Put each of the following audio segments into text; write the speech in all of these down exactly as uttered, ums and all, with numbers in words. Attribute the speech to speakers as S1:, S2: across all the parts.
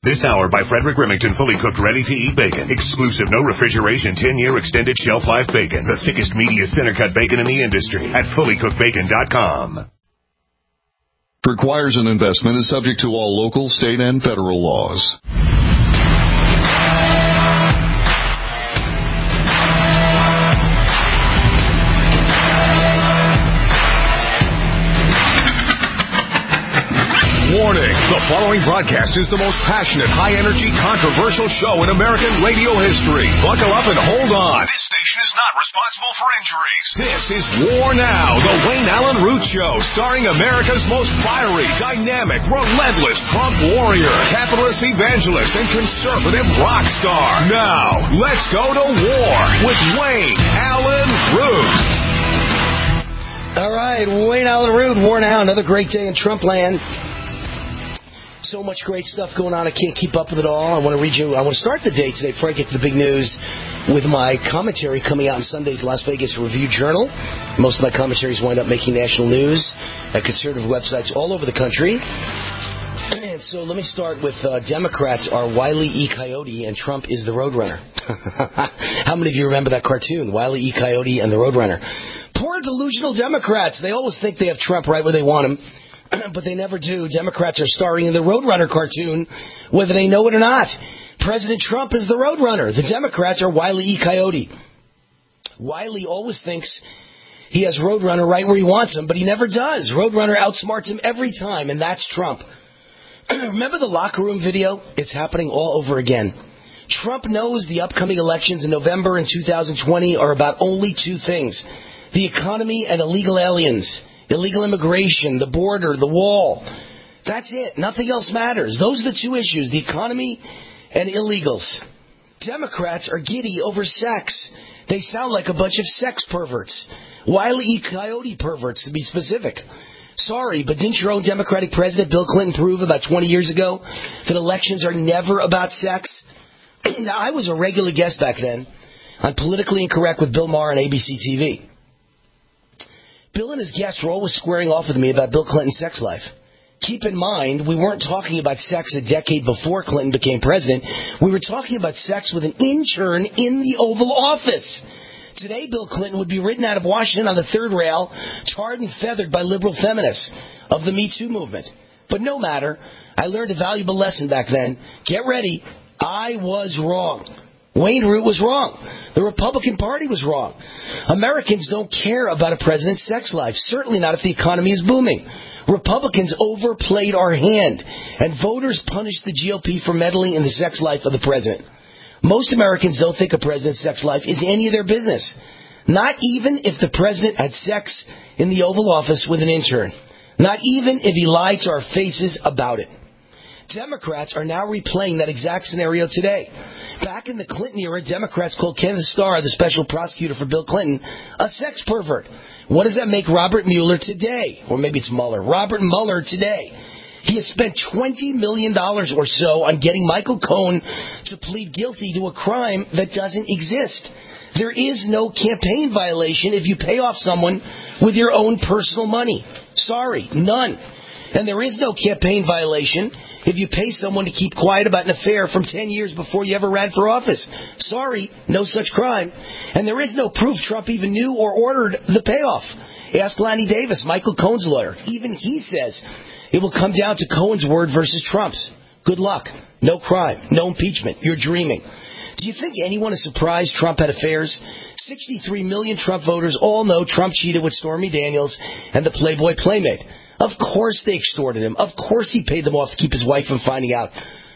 S1: This hour by Frederick Remington, fully cooked, ready-to-eat bacon. Exclusive, no refrigeration, ten-year extended shelf life bacon. The thickest, meatiest center-cut bacon in the industry at fully cooked bacon dot com.
S2: Requires an investment, is subject to all local, state, and federal laws.
S3: Warning, the following broadcast is the most passionate, high-energy, controversial show in American radio history. Buckle up and hold on. This station is not responsible for injuries. This is War Now, the Wayne Allen Root Show, starring America's most fiery, dynamic, relentless Trump warrior, capitalist evangelist, and conservative rock star. Now, let's go to war with Wayne Allen Root.
S4: All right, Wayne Allen Root, War Now, another great day in Trump land. So much great stuff going on, I can't keep up with it all. I want to read you, I want to start the day today before I get to the big news with my commentary coming out in Sunday's Las Vegas Review-Journal. Most of my commentaries wind up making national news at conservative websites all over the country. And so let me start with uh, Democrats are Wile E. Coyote and Trump is the Roadrunner. How many of you remember that cartoon, Wile E. Coyote and the Roadrunner? Poor delusional Democrats. They always think they have Trump right where they want him. But they never do. Democrats are starring in the Roadrunner cartoon, whether they know it or not. President Trump is the Roadrunner. The Democrats are Wile E. Coyote. Wiley always thinks he has Roadrunner right where he wants him, but he never does. Roadrunner outsmarts him every time, and that's Trump. Remember the locker room video? It's happening all over again. Trump knows the upcoming elections in November and two thousand twenty are about only two things: the economy and illegal aliens. Illegal immigration, the border, the wall. That's it. Nothing else matters. Those are the two issues, the economy and illegals. Democrats are giddy over sex. They sound like a bunch of sex perverts. Wile E. Coyote perverts, to be specific. Sorry, but didn't your own Democratic President Bill Clinton prove about twenty years ago that elections are never about sex? Now, I was a regular guest back then on Politically Incorrect with Bill Maher on A B C T V. Bill and his guests were always squaring off with me about Bill Clinton's sex life. Keep in mind, we weren't talking about sex a decade before Clinton became president. We were talking about sex with an intern in the Oval Office. Today, Bill Clinton would be ridden out of Washington on the third rail, tarred and feathered by liberal feminists of the Me Too movement. But no matter, I learned a valuable lesson back then. Get ready, I was wrong. Wayne Root was wrong. The Republican Party was wrong. Americans don't care about a president's sex life, certainly not if the economy is booming. Republicans overplayed our hand, and voters punished the G O P for meddling in the sex life of the president. Most Americans don't think a president's sex life is any of their business, not even if the president had sex in the Oval Office with an intern, not even if he lied to our faces about it. Democrats are now replaying that exact scenario today. Back in the Clinton era, Democrats called Kenneth Starr, the special prosecutor for Bill Clinton, a sex pervert. What does that make Robert Mueller today? Or maybe it's Mueller. Robert Mueller today. He has spent twenty million dollars or so on getting Michael Cohen to plead guilty to a crime that doesn't exist. There is no campaign violation if you pay off someone with your own personal money. Sorry, none. And there is no campaign violation if you pay someone to keep quiet about an affair from ten years before you ever ran for office. Sorry, no such crime. And there is no proof Trump even knew or ordered the payoff. Ask Lanny Davis, Michael Cohen's lawyer. Even he says it will come down to Cohen's word versus Trump's. Good luck. No crime. No impeachment. You're dreaming. Do you think anyone is surprised Trump had affairs? sixty-three million Trump voters all know Trump cheated with Stormy Daniels and the Playboy Playmate. Of course they extorted him. Of course he paid them off to keep his wife from finding out.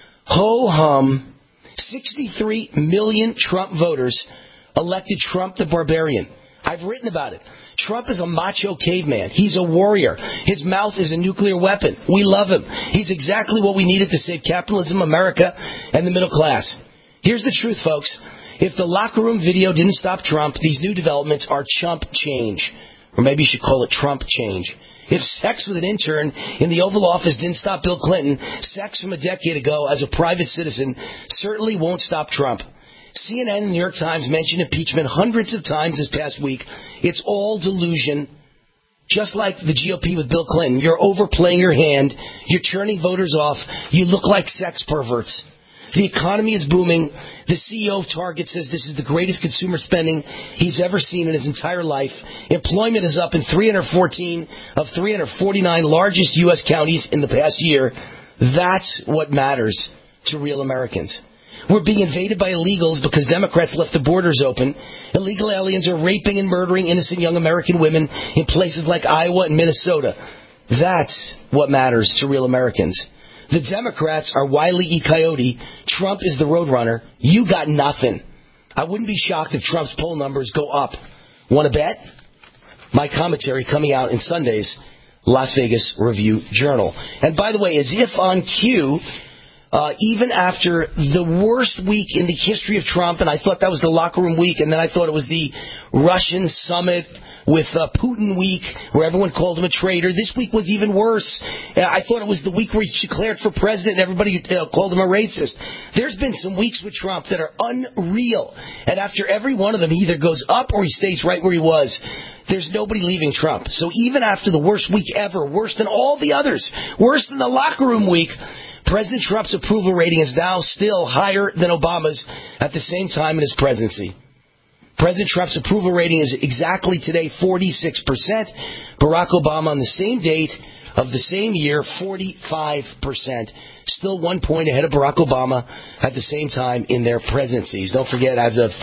S4: Ho-hum. sixty-three million Trump voters elected Trump the barbarian. I've written about it. Trump is a macho caveman. He's a warrior. His mouth is a nuclear weapon. We love him. He's exactly what we needed to save capitalism, America, and the middle class. Here's the truth, folks. If the locker room video didn't stop Trump, these new developments are chump change. Or maybe you should call it Trump change. If sex with an intern in the Oval Office didn't stop Bill Clinton, sex from a decade ago as a private citizen certainly won't stop Trump. C N N and the New York Times mentioned impeachment hundreds of times this past week. It's all delusion. Just like the G O P with Bill Clinton, you're overplaying your hand, you're turning voters off, you look like sex perverts. The economy is booming. The C E O of Target says this is the greatest consumer spending he's ever seen in his entire life. Employment is up in three hundred fourteen of three hundred forty-nine largest U S counties in the past year. That's what matters to real Americans. We're being invaded by illegals because Democrats left the borders open. Illegal aliens are raping and murdering innocent young American women in places like Iowa and Minnesota. That's what matters to real Americans. The Democrats are Wile E. Coyote. Trump is the Roadrunner. You got nothing. I wouldn't be shocked if Trump's poll numbers go up. Want to bet? My commentary coming out in Sunday's Las Vegas Review-Journal. And by the way, as if on cue, uh, even after the worst week in the history of Trump, and I thought that was the locker room week, and then I thought it was the Russian summit with uh, Putin week, where everyone called him a traitor. This week was even worse. Uh, I thought it was the week where he declared for president and everybody uh, called him a racist. There's been some weeks with Trump that are unreal. And after every one of them, he either goes up or he stays right where he was. There's nobody leaving Trump. So even after the worst week ever, worse than all the others, worse than the locker room week, President Trump's approval rating is now still higher than Obama's at the same time in his presidency. President Trump's approval rating is exactly today forty-six percent. Barack Obama on the same date of the same year, forty-five percent. Still one point ahead of Barack Obama at the same time in their presidencies. Don't forget, as of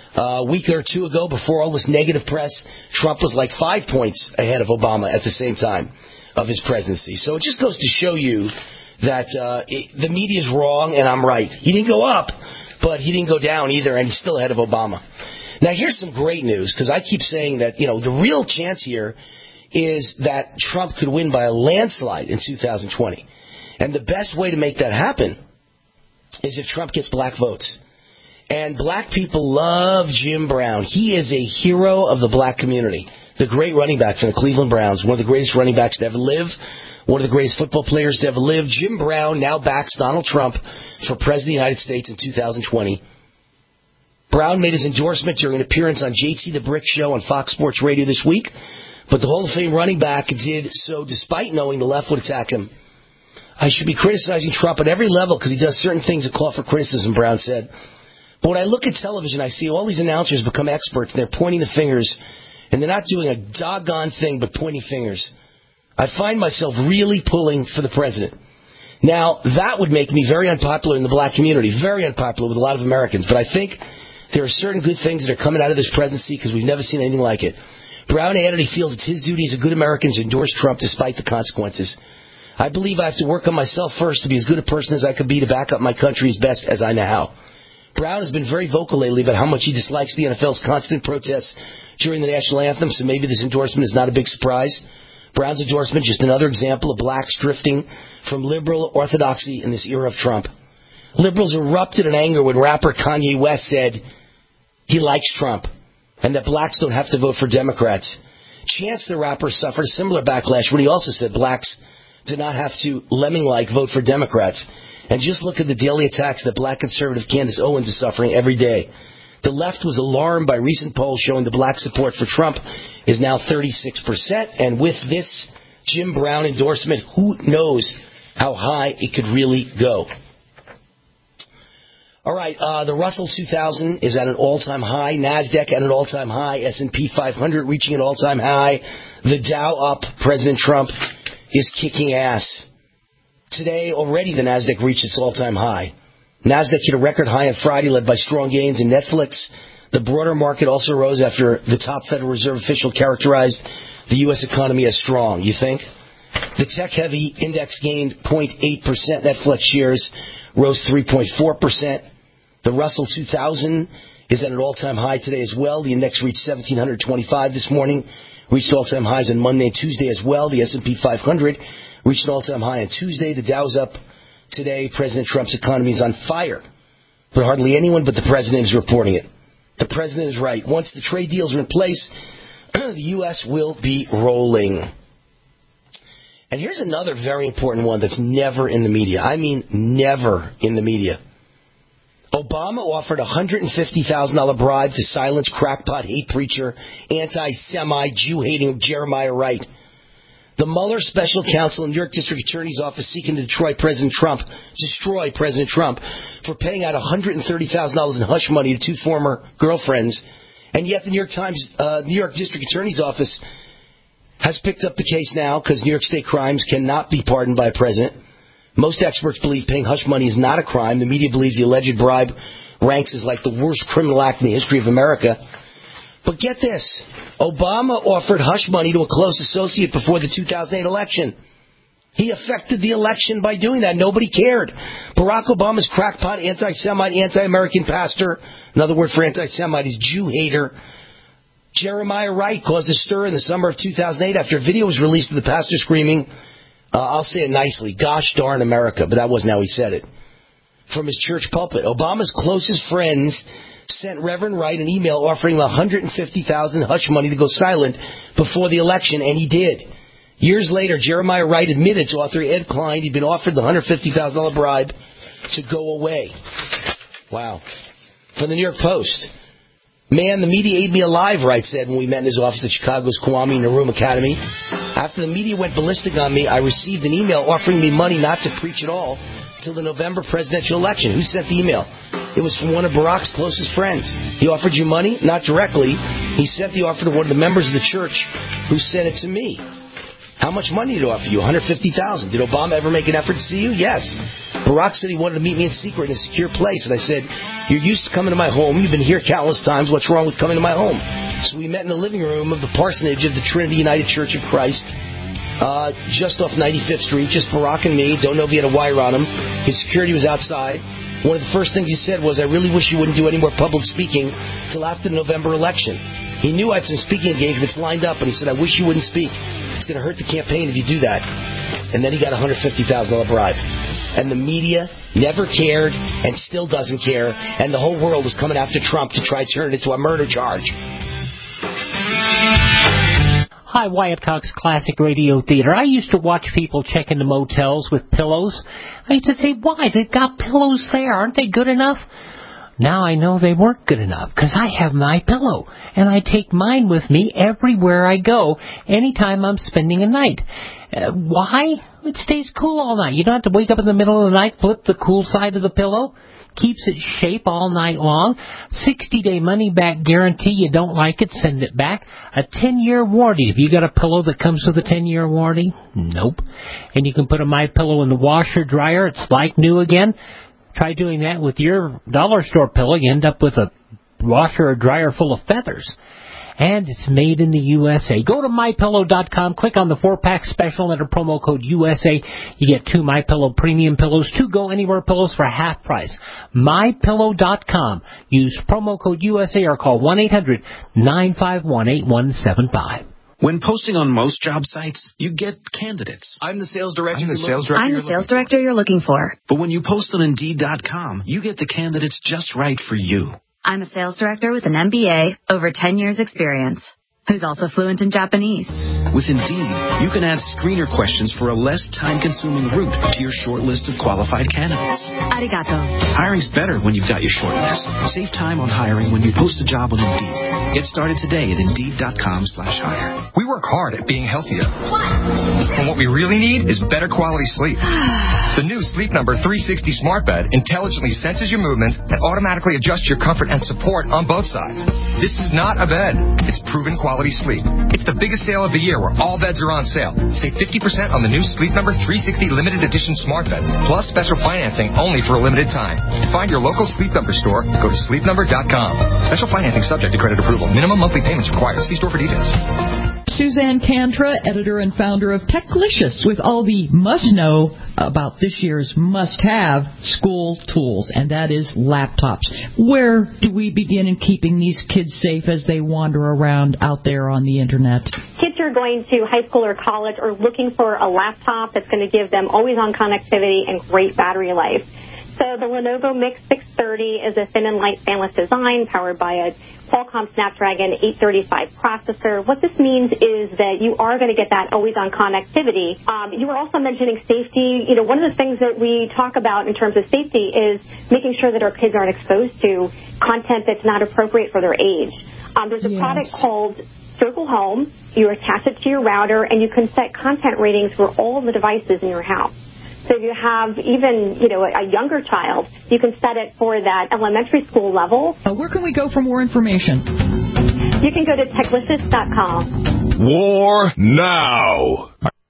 S4: a week or two ago, before all this negative press, Trump was like five points ahead of Obama at the same time of his presidency. So it just goes to show you that uh, it, the media's wrong and I'm right. He didn't go up, but he didn't go down either, and he's still ahead of Obama. Now, here's some great news, because I keep saying that, you know, the real chance here is that Trump could win by a landslide in two thousand twenty. And the best way to make that happen is if Trump gets black votes. And black people love Jim Brown. He is a hero of the black community. The great running back for the Cleveland Browns, one of the greatest running backs to ever live, one of the greatest football players to ever live. Jim Brown now backs Donald Trump for President of the United States in two thousand twenty. Brown made his endorsement during an appearance on J T the Brick Show on Fox Sports Radio this week, but the Hall of Fame running back did so despite knowing the left would attack him. I should be criticizing Trump at every level because he does certain things that call for criticism, Brown said. But when I look at television, I see all these announcers become experts, and they're pointing the fingers, and they're not doing a doggone thing but pointing fingers. I find myself really pulling for the president. Now, that would make me very unpopular in the black community, very unpopular with a lot of Americans, but I think there are certain good things that are coming out of this presidency because we've never seen anything like it. Brown added he feels it's his duty as a good American to endorse Trump despite the consequences. I believe I have to work on myself first to be as good a person as I could be to back up my country as best as I know how. Brown has been very vocal lately about how much he dislikes the N F L's constant protests during the national anthem, so maybe this endorsement is not a big surprise. Brown's endorsement just another example of blacks drifting from liberal orthodoxy in this era of Trump. Liberals erupted in anger when rapper Kanye West said he likes Trump and that blacks don't have to vote for Democrats. Chance the rapper suffered a similar backlash when he also said blacks do not have to, lemming-like, vote for Democrats. And just look at the daily attacks that black conservative Candace Owens is suffering every day. The left was alarmed by recent polls showing the black support for Trump is now thirty-six percent. And with this Jim Brown endorsement, who knows how high it could really go. All right, uh, the Russell two thousand is at an all-time high. NASDAQ at an all-time high. S and P five hundred reaching an all-time high. The Dow up. President Trump is kicking ass. Today, already the NASDAQ reached its all-time high. NASDAQ hit a record high on Friday, led by strong gains in Netflix. The broader market also rose after the top Federal Reserve official characterized the U S economy as strong. You think? The tech-heavy index gained zero point eight percent. Netflix shares rose three point four percent. The Russell two thousand is at an all-time high today as well. The index reached one thousand seven hundred twenty-five this morning, reached all-time highs on Monday and Tuesday as well. The S and P five hundred reached an all-time high on Tuesday. The Dow's up today. President Trump's economy is on fire, but hardly anyone but the president is reporting it. The president is right. Once the trade deals are in place, the U S will be rolling. And here's another very important one that's never in the media. I mean, never in the media. Obama offered a one hundred fifty thousand dollars bribe to silence crackpot hate preacher, anti-Semite, Jew-hating Jeremiah Wright. The Mueller special counsel in New York District Attorney's Office seeking to destroy President Trump, destroy President Trump for paying out one hundred thirty thousand dollars in hush money to two former girlfriends. And yet the New York Times, uh, New York District Attorney's Office has picked up the case now because New York State crimes cannot be pardoned by a president. Most experts believe paying hush money is not a crime. The media believes the alleged bribe ranks as like the worst criminal act in the history of America. But get this. Obama offered hush money to a close associate before the two thousand eight election. He affected the election by doing that. Nobody cared. Barack Obama's crackpot, anti-Semite, anti-American pastor, another word for anti-Semite is Jew hater, Jeremiah Wright, caused a stir in the summer of two thousand eight after a video was released of the pastor screaming, uh, I'll say it nicely, gosh darn America, but that wasn't how he said it, from his church pulpit. Obama's closest friends sent Reverend Wright an email offering him one hundred fifty thousand dollars hush money to go silent before the election, and he did. Years later, Jeremiah Wright admitted to author Ed Klein he'd been offered the one hundred fifty thousand dollars bribe to go away. Wow. From the New York Post. Man, the media ate me alive, Wright said when we met in his office at Chicago's Kwame Nkrumah Academy. After the media went ballistic on me, I received an email offering me money not to preach at all till the November presidential election. Who sent the email? It was from one of Barack's closest friends. He offered you money? Not directly. He sent the offer to one of the members of the church who sent it to me. How much money did he offer you? one hundred fifty thousand dollars. Did Obama ever make an effort to see you? Yes. Barack said he wanted to meet me in secret in a secure place. And I said, you're used to coming to my home. You've been here countless times. What's wrong with coming to my home? So we met in the living room of the parsonage of the Trinity United Church of Christ, uh, just off ninety-fifth Street, just Barack and me. Don't know if he had a wire on him. His security was outside. One of the first things he said was, I really wish you wouldn't do any more public speaking till after the November election. He knew I had some speaking engagements lined up, and he said, I wish you wouldn't speak. It's going to hurt the campaign if you do that. And then he got a one hundred fifty thousand dollars bribe. And the media never cared and still doesn't care, and the whole world is coming after Trump to try to turn it into a murder charge.
S5: Hi, Wyatt Cox, Classic Radio Theater. I used to watch people check into motels with pillows. I used to say, why? They've got pillows there. Aren't they good enough? Now I know they weren't good enough because I have my pillow, and I take mine with me everywhere I go, anytime I'm spending a night. Uh, why? It stays cool all night. You don't have to wake up in the middle of the night, flip the cool side of the pillow. Keeps its shape all night long. sixty-day money-back guarantee. You don't like it, send it back. A ten-year warranty. Have you got a pillow that comes with a ten-year warranty? Nope. And you can put a My Pillow in the washer dryer. It's like new again. Try doing that with your dollar store pillow. You end up with a washer or dryer full of feathers. And it's made in the U S A. Go to my pillow dot com, click on the four-pack special, and enter promo code U S A. You get two MyPillow premium pillows, two Go Anywhere pillows for half price. my pillow dot com. Use promo code U S A or call one eight hundred nine five one eight one seven five.
S6: When posting on most job sites, you get candidates.
S7: I'm the sales director.
S6: I'm the sales director.
S8: I'm the sales director you're looking for.
S6: But when you post on Indeed dot com, you get the candidates just right for you.
S8: I'm a sales director with an M B A, over ten years experience, who's also fluent in Japanese.
S6: With Indeed, you can add screener questions for a less time-consuming route to your short list of qualified candidates.
S8: Arigato.
S6: Hiring's better when you've got your short list. Save time on hiring when you post a job on Indeed. Get started today at Indeed dot com slash hire.
S7: We work hard at being healthier. And what we really need is better quality sleep. The new Sleep Number three sixty Smart Bed intelligently senses your movements and automatically adjusts your comfort and support on both sides. This is not a bed. It's proven quality sleep. It's the biggest sale of the year where all beds are on sale. Save fifty percent on the new Sleep Number three sixty limited edition smart beds, plus special financing only for a limited time. To find your local Sleep Number store, go to sleep number dot com. Special financing subject to credit approval. Minimum monthly payments required. See store for details.
S9: Suzanne Cantra, editor and founder of Techlicious, with all the must-know about this year's must-have school tools, and that is laptops. Where do we begin in keeping these kids safe as they wander around out there on the Internet?
S10: Kids who are going to high school or college are looking for a laptop that's going to give them always-on connectivity and great battery life. So the Lenovo Mix six thirty is a thin and light fanless design powered by a Qualcomm Snapdragon eight thirty-five processor. What this means is that you are going to get that always-on connectivity. Um, you were also mentioning safety. You know, one of the things that we talk about in terms of safety is making sure that our kids aren't exposed to content that's not appropriate for their age. Um, there's a
S9: yes.
S10: product called Circle Home. You attach it to your router, and you can set content ratings for all the devices in your house. So if you have even, you know, a younger child, you can set it for that elementary school level.
S9: Uh, where can we go for more information?
S10: You can go to techlicious dot com.
S3: War now.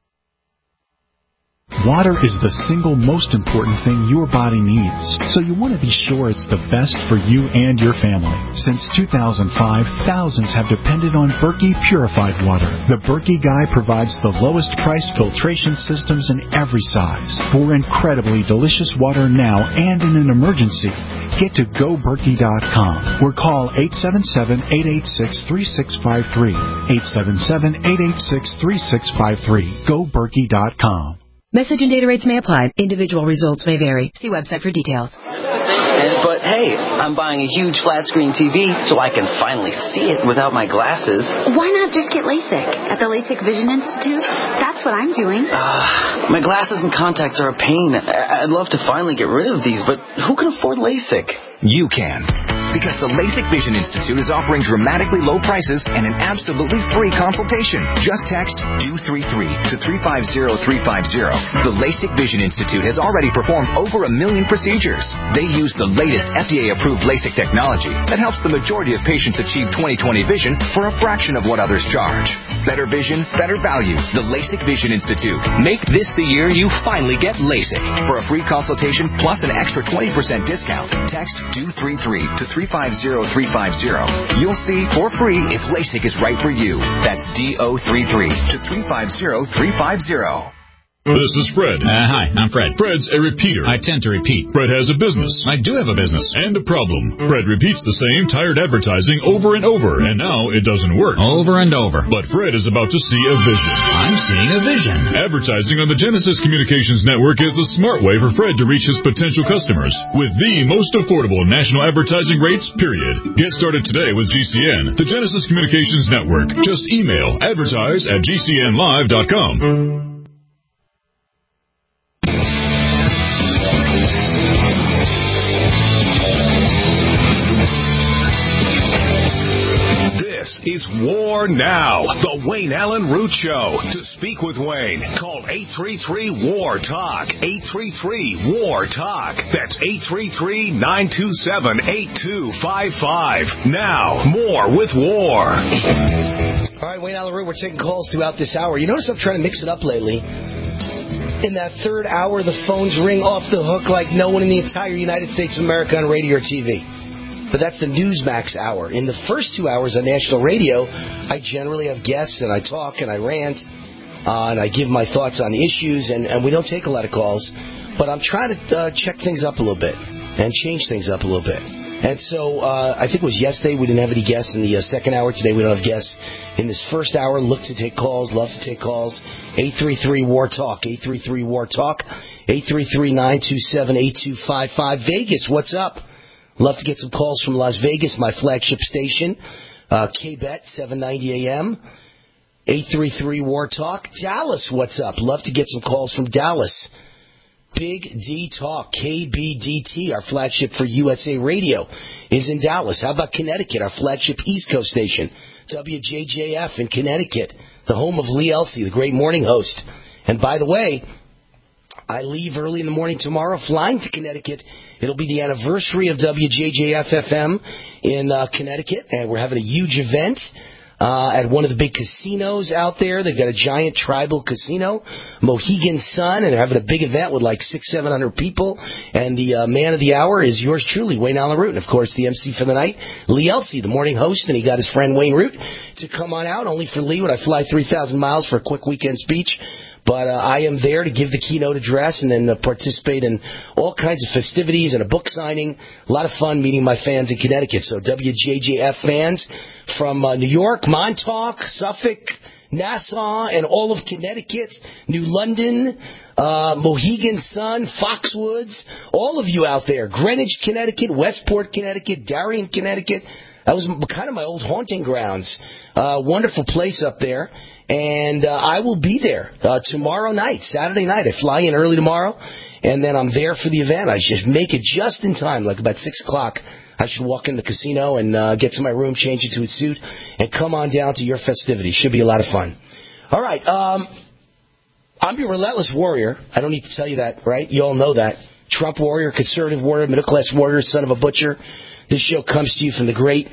S11: Water is the single most important thing your body needs, so you want to be sure it's the best for you and your family. Since two thousand five, thousands have depended on Berkey purified water. The Berkey Guy provides the lowest price filtration systems in every size. For incredibly delicious water now and in an emergency, get to go berkey dot com or call eight seven seven, eight eight six, three six five three. eight seven seven, eight eight six, three six five three. go berkey dot com.
S12: Message and data rates may apply. Individual results may vary. See website for details.
S13: And, but hey, I'm buying a huge flat screen T V so I can finally see it without my glasses.
S14: Why not just get LASIK at the LASIK Vision Institute? That's what I'm doing.
S13: Uh, my glasses and contacts are a pain. I'd love to finally get rid of these, but who can afford LASIK?
S15: You can. Because the LASIK Vision Institute is offering dramatically low prices and an absolutely free consultation. Just text D O three three to three five zero three five zero. The LASIK Vision Institute has already performed over a million procedures. They use the latest F D A-approved LASIK technology that helps the majority of patients achieve twenty twenty vision for a fraction of what others charge. Better vision, better value. The LASIK Vision Institute. Make this the year you finally get LASIK. For a free consultation plus an extra twenty percent discount, text D O three three to three five zero three five zero. You'll see for free if LASIK is right for you. That's D O three three to three five zero three five zero.
S16: This is Fred. Uh, hi, I'm Fred. Fred's a repeater. I tend to repeat. Fred has a business. I do have a business. And a problem. Fred repeats the same tired advertising over and over, and now it doesn't work. Over and over. But Fred is about to see a vision. I'm seeing a vision. Advertising on the Genesis Communications Network is the smart way for Fred to reach his potential customers with the most affordable national advertising rates, period. Get started today with G C N, the Genesis Communications Network. Just email advertise at G C N live dot com.
S3: Is War Now, the Wayne Allen Root Show. To speak with Wayne, call eight three three, W A R, TALK. eight three three, W A R, TALK. That's eight three three, nine two seven, eight two five five. Now, more with War.
S4: All right, Wayne Allen Root, we're taking calls throughout this hour. You notice I'm trying to mix it up lately. In that third hour, the phones ring off the hook like no one in the entire United States of America on radio or T V. But that's the Newsmax hour. In the first two hours on national radio, I generally have guests, and I talk, and I rant, uh, and I give my thoughts on issues, and, and we don't take a lot of calls. But I'm trying to uh, check things up a little bit and change things up a little bit. And so uh, I think it was yesterday we didn't have any guests in the uh, second hour. Today we don't have guests in this first hour. Look to take calls, love to take calls. eight three three, W A R, TALK, eight three three, W A R, TALK, eight three three, nine two seven, eight two five five. Vegas, what's up? Love to get some calls from Las Vegas, my flagship station, uh, K B E T, seven ninety A M, eight three three, W A R, TALK. Dallas, what's up? Love to get some calls from Dallas. Big D Talk, K B D T, our flagship for U S A Radio, is in Dallas. How about Connecticut, our flagship East Coast station, W J J F in Connecticut, the home of Lee Elsey, the great morning host. And by the way, I leave early in the morning tomorrow, flying to Connecticut. It'll be the anniversary of W J J F F M in uh, Connecticut, and we're having a huge event uh, at one of the big casinos out there. They've got a giant tribal casino, Mohegan Sun, and they're having a big event with like six, seven hundred people. And the uh, man of the hour is yours truly, Wayne Allen Root, and of course the M C for the night, Lee Elsey, the morning host, and he got his friend Wayne Root to come on out. Only for Lee would I fly three thousand miles for a quick weekend speech. But uh, I am there to give the keynote address and then uh, participate in all kinds of festivities and a book signing. A lot of fun meeting my fans in Connecticut. So W J J F fans from uh, New York, Montauk, Suffolk, Nassau, and all of Connecticut, New London, uh, Mohegan Sun, Foxwoods, all of you out there, Greenwich, Connecticut, Westport, Connecticut, Darien, Connecticut. That was kind of my old haunting grounds. Uh, wonderful place up there. And uh, I will be there uh, tomorrow night, Saturday night. I fly in early tomorrow, and then I'm there for the event. I should make it just in time, like about six o'clock. I should walk in the casino and uh, get to my room, change into a suit, and come on down to your festivity. Should be a lot of fun. All right, um, I'm your relentless warrior. I don't need to tell you that, right? You all know that. Trump warrior, conservative warrior, middle-class warrior, son of a butcher. This show comes to you from the great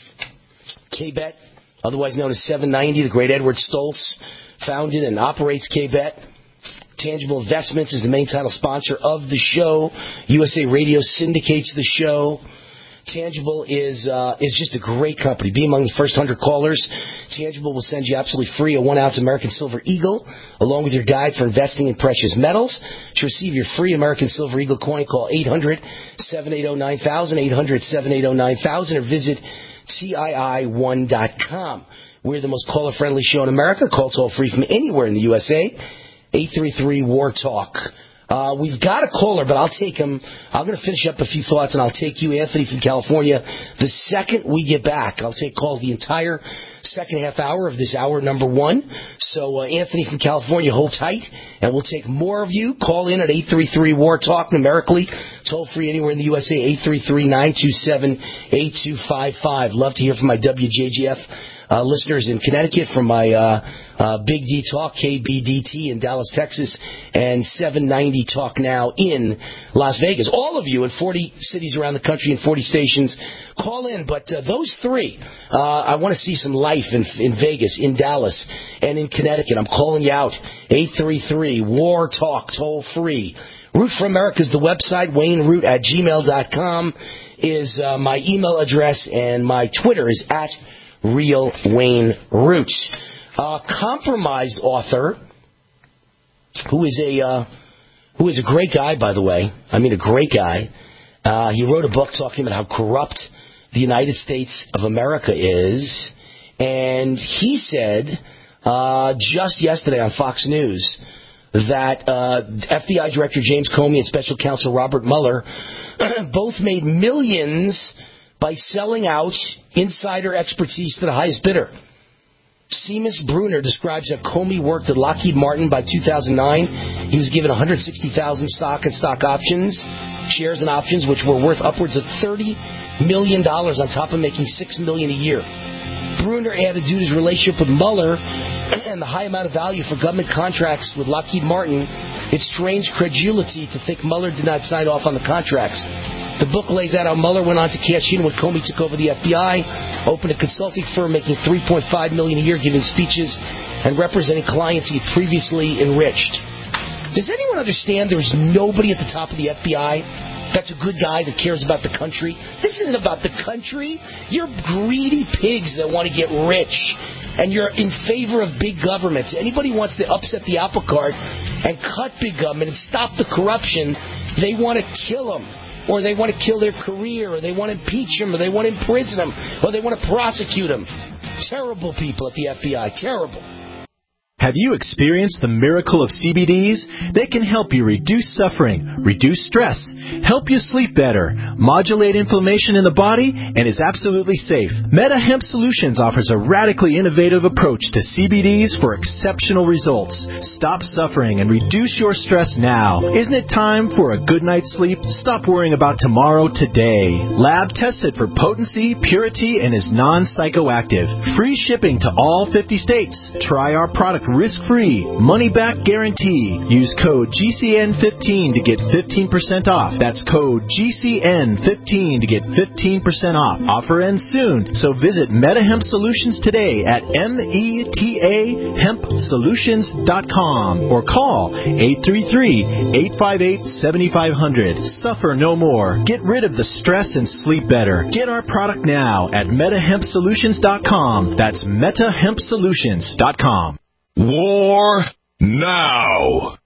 S4: K-Bet, otherwise known as seven ninety, the great Edward Stoltz, founded and operates K-Bet. Tangible Investments is the main title sponsor of the show. U S A Radio syndicates the show. Tangible is uh, is just a great company. Be among the first one hundred callers. Tangible will send you absolutely free a one-ounce American Silver Eagle, along with your guide for investing in precious metals. To receive your free American Silver Eagle coin, call eight hundred, seven eight zero, nine thousand, eight hundred, seven eight zero, nine thousand, or visit T I I one dot com. We're the most caller-friendly show in America. Call toll-free from anywhere in the U S A. eight three three, W A R Talk. Uh, we've got a caller, but I'll take him. I'm going to finish up a few thoughts, and I'll take you, Anthony, from California. The second we get back, I'll take calls the entire second half hour of this hour number one. So, uh, Anthony from California, hold tight, and we'll take more of you. Call in at eight three three, W A R Talk, numerically, toll-free anywhere in the U S A, eight three three, nine two seven, eight two five five. Love to hear from my W J G F Uh, listeners in Connecticut, from my uh, uh, Big D Talk, K B D T in Dallas, Texas, and seven ninety Talk Now in Las Vegas. All of you in forty cities around the country and forty stations, call in. But uh, those three, uh, I want to see some life in, in Vegas, in Dallas, and in Connecticut. I'm calling you out. eight three three, W A R Talk, toll free. Root for America is the website. Wayne Root at gmail dot com is uh, my email address, and my Twitter is at Real Wayne Root. Uh, compromised author, who is a uh, who is a great guy, by the way. I mean, a great guy. Uh, he wrote a book talking about how corrupt the United States of America is, and he said uh, just yesterday on Fox News that uh, F B I Director James Comey and Special Counsel Robert Mueller both made millions by selling out insider expertise to the highest bidder. Seamus Bruner describes how Comey worked at Lockheed Martin by two thousand nine. He was given one hundred sixty thousand stock and stock options, shares and options, which were worth upwards of thirty million dollars on top of making six million dollars a year. Bruner added due to his relationship with Mueller and the high amount of value for government contracts with Lockheed Martin, it's strange credulity to think Mueller did not sign off on the contracts. The book lays out how Mueller went on to cash in when Comey took over the F B I, opened a consulting firm making three point five million dollars a year, giving speeches and representing clients he had previously enriched. Does anyone understand there is nobody at the top of the F B I that's a good guy that cares about the country? This isn't about the country. You're greedy pigs that want to get rich, and you're in favor of big government. Anybody who wants to upset the apple cart and cut big government and stop the corruption, they want to kill them. Or they want to kill their career, or they want to impeach them, or they want to imprison them, or they want to prosecute them. Terrible people at the F B I. Terrible.
S17: Have you experienced the miracle of C B Ds? They can help you reduce suffering, reduce stress, help you sleep better, modulate inflammation in the body, and is absolutely safe. Meta Hemp Solutions offers a radically innovative approach to C B Ds for exceptional results. Stop suffering and reduce your stress now. Isn't it time for a good night's sleep? Stop worrying about tomorrow today. Lab tested for potency, purity, and is non-psychoactive. Free shipping to all fifty states. Try our product risk-free, money-back guarantee. Use code G C N fifteen to get fifteen percent off. That's code G C N fifteen to get fifteen percent off. Offer ends soon, so visit MetaHemp Solutions today at M E T A hemp solutions dot com or call eight three three, eight five eight, seven five zero zero. Suffer no more. Get rid of the stress and sleep better. Get our product now at meta hemp solutions dot com. That's meta hemp solutions dot com.
S3: War now.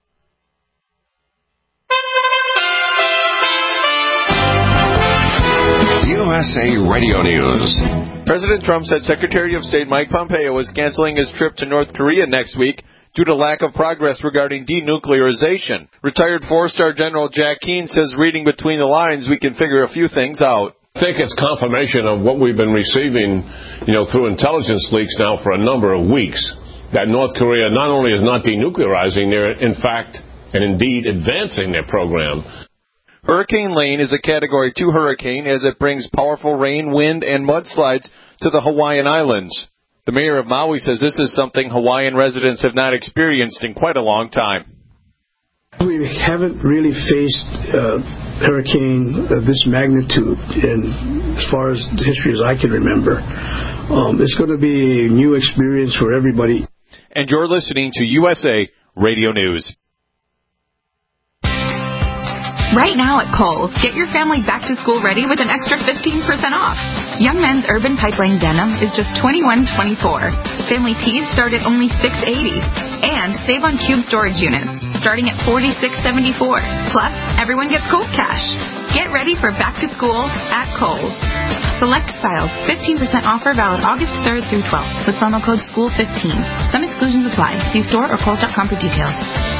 S3: U S A Radio News.
S18: President Trump said Secretary of State Mike Pompeo is canceling his trip to North Korea next week due to lack of progress regarding denuclearization. Retired four-star General Jack Keane says reading between the lines, we can figure a few things out.
S19: I think it's confirmation of what we've been receiving, you know, through intelligence leaks now for a number of weeks. That North Korea not only is not denuclearizing, they're in fact and indeed advancing their program.
S18: Hurricane Lane is a Category two hurricane as it brings powerful rain, wind, and mudslides to the Hawaiian Islands. The mayor of Maui says this is something Hawaiian residents have not experienced in quite a long time.
S20: We haven't really faced a hurricane of this magnitude in as far as the history as I can remember. Um, it's going to be a new experience for everybody.
S18: And you're listening to U S A Radio News.
S21: Right now at Kohl's, get your family back to school ready with an extra fifteen percent off. Young Men's Urban Pipeline Denim is just twenty-one twenty-four. Family tees start at only six eighty. And save on cube storage units, starting at forty-six seventy-four. Plus, everyone gets Kohl's cash. Get ready for back to school at Kohl's. Select styles, fifteen percent offer valid August third through twelfth with promo code school fifteen. Some exclusions apply. See store or kohls dot com for details.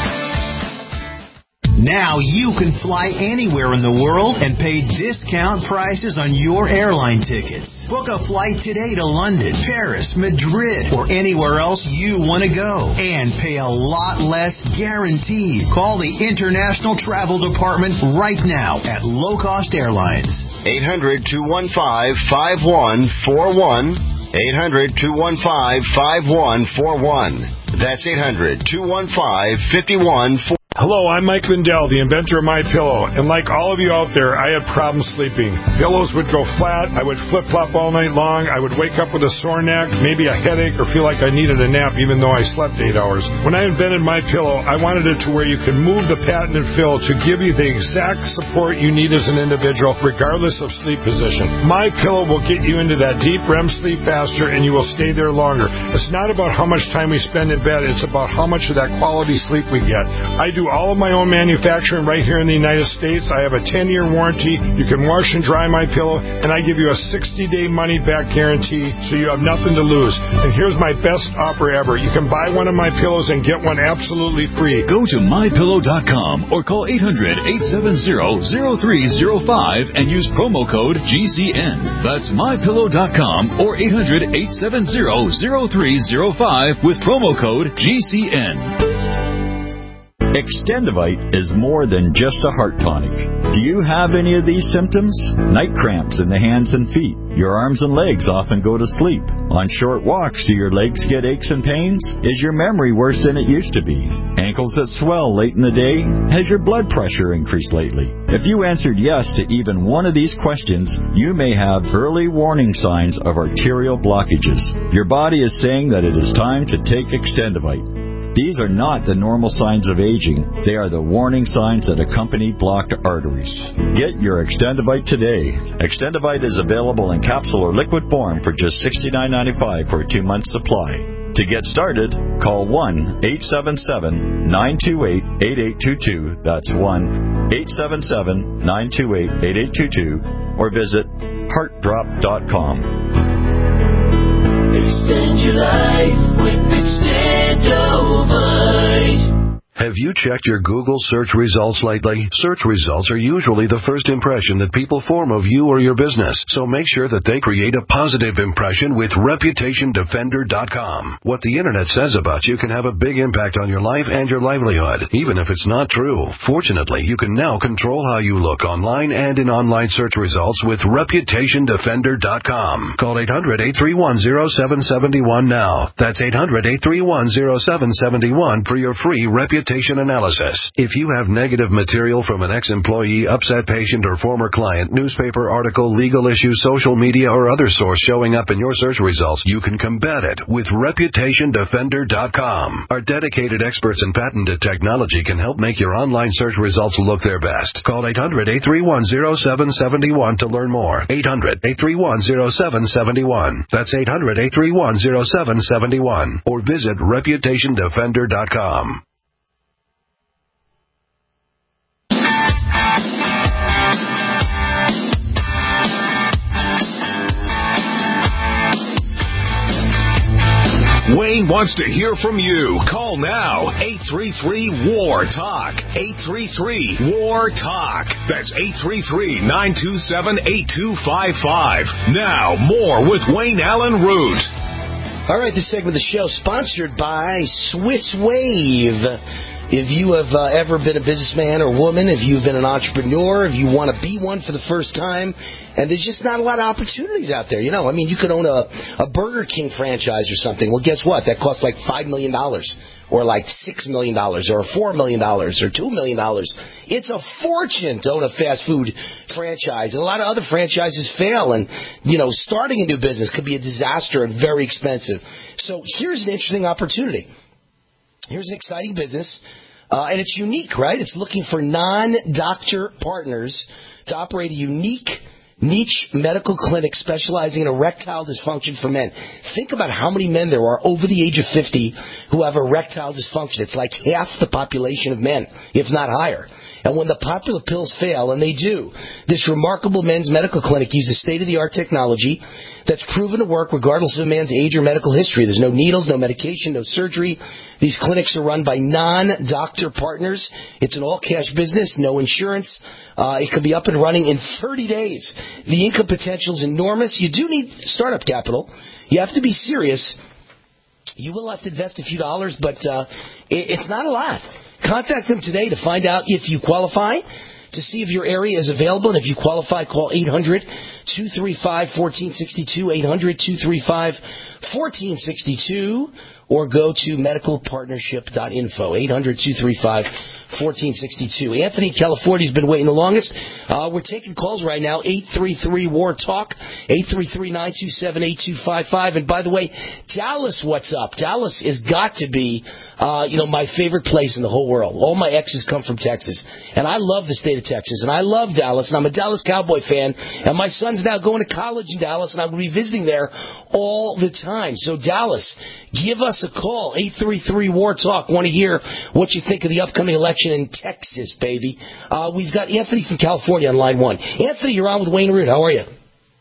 S22: Now you can fly anywhere in the world and pay discount prices on your airline tickets. Book a flight today to London, Paris, Madrid, or anywhere else you want to go. And pay a lot less guaranteed. Call the International Travel Department right now at Low Cost Airlines.
S23: eight hundred, two one five, five one four one. eight hundred, two one five, five one four one. That's eight hundred, two one five, five one four one.
S24: Hello, I'm Mike Lindell, the inventor of MyPillow, and like all of you out there, I had problems sleeping. Pillows would go flat, I would flip-flop all night long, I would wake up with a sore neck, maybe a headache, or feel like I needed a nap even though I slept eight hours. When I invented MyPillow, I wanted it to where you can move the patented fill to give you the exact support you need as an individual, regardless of sleep position. MyPillow will get you into that deep R E M sleep faster, and you will stay there longer. It's not about how much time we spend in bed, it's about how much of that quality sleep we get. I do all of my own manufacturing right here in the United States. I have a ten-year warranty. You can wash and dry my pillow, and I give you a sixty-day money-back guarantee, so you have nothing to lose. And here's my best offer ever. You can buy one of my pillows and get one absolutely free.
S2: Go to my pillow dot com or call eight hundred, eight seven zero, zero three zero five and use promo code G C N. That's my pillow dot com or eight hundred, eight seven zero, zero three zero five with promo code G C N.
S25: Extendivite is more than just a heart tonic. Do you have any of these symptoms? Night cramps in the hands and feet. Your arms and legs often go to sleep. On short walks, do your legs get aches and pains? Is your memory worse than it used to be? Ankles that swell late in the day? Has your blood pressure increased lately? If you answered yes to even one of these questions, you may have early warning signs of arterial blockages. Your body is saying that it is time to take Extendivite. These are not the normal signs of aging. They are the warning signs that accompany blocked arteries. Get your Extendivite today. Extendivite is available in capsule or liquid form for just sixty-nine ninety-five for a two-month supply. To get started, call one eight seven seven, nine two eight, eight eight two two. That's one eight seven seven, nine two eight, eight eight two two. Or visit heart drop dot com.
S26: Extend your life with Extendovite.
S1: Have you checked your Google search results lately? Search results are usually the first impression that people form of you or your business, so make sure that they create a positive impression with reputation defender dot com. What the Internet says about you can have a big impact on your life and your livelihood, even if it's not true. Fortunately, you can now control how you look online and in online search results with reputation defender dot com. Call eight hundred, eight three one, zero seven seven one now. That's eight hundred, eight three one, zero seven seven one for your free reputation analysis. If you have negative material from an ex-employee, upset patient, or former client, newspaper article, legal issue, social media, or other source showing up in your search results, you can combat it with reputation defender dot com. Our dedicated experts in patented technology can help make your online search results look their best. Call eight hundred, eight three one, zero seven seven one to learn more. eight hundred, eight three one, zero seven seven one. That's eight hundred, eight three one, zero seven seven one. Or visit reputation defender dot com.
S3: Wayne wants to hear from you. Call now. eight three three, W A R, TALK. eight three three, W A R, TALK. That's eight three three, nine two seven, eight two five five. Now, more with Wayne Allen Root.
S4: All right, this segment of the show sponsored by Swiss Wave. If you have uh, ever been a businessman or woman, if you've been an entrepreneur, if you want to be one for the first time, and there's just not a lot of opportunities out there. You know, I mean, you could own a, a Burger King franchise or something. Well, guess what? That costs like five million dollars or like six million dollars or four million dollars or two million dollars. It's a fortune to own a fast food franchise. And a lot of other franchises fail. And, you know, starting a new business could be a disaster and very expensive. So here's an interesting opportunity. Here's an exciting business, uh, and it's unique, right? It's looking for non-doctor partners to operate a unique niche medical clinic specializing in erectile dysfunction for men. Think about how many men there are over the age of fifty who have erectile dysfunction. It's like half the population of men, if not higher. And when the popular pills fail, and they do, this remarkable men's medical clinic uses state-of-the-art technology that's proven to work regardless of a man's age or medical history. There's no needles, no medication, no surgery. These clinics are run by non-doctor partners. It's an all-cash business, no insurance. Uh, it could be up and running in thirty days. The income potential is enormous. You do need startup capital. You have to be serious. You will have to invest a few dollars, but uh, it, it's not a lot. Contact them today to find out if you qualify, to see if your area is available. And if you qualify, call eight hundred, two three five, one four six two, eight hundred, two three five, one four six two, or go to medical partnership dot info, eight hundred, two three five, one four six two. Anthony, California's been waiting the longest. Uh, we're taking calls right now, eight three three, W A R, TALK, eight three three, nine two seven, eight two five five. And by the way, Dallas, what's up? Dallas has got to be, uh, you know, my favorite place in the whole world. All my exes come from Texas. And I love the state of Texas. And I love Dallas. And I'm a Dallas Cowboy fan. And my son's now going to college in Dallas. And I'm going to be visiting there all the time. So Dallas, give us a call, eight three three, W A R, TALK. Want to hear what you think of the upcoming election in Texas, baby. Uh, we've got Anthony from California on line one. Anthony, you're on with Wayne Root. How are you?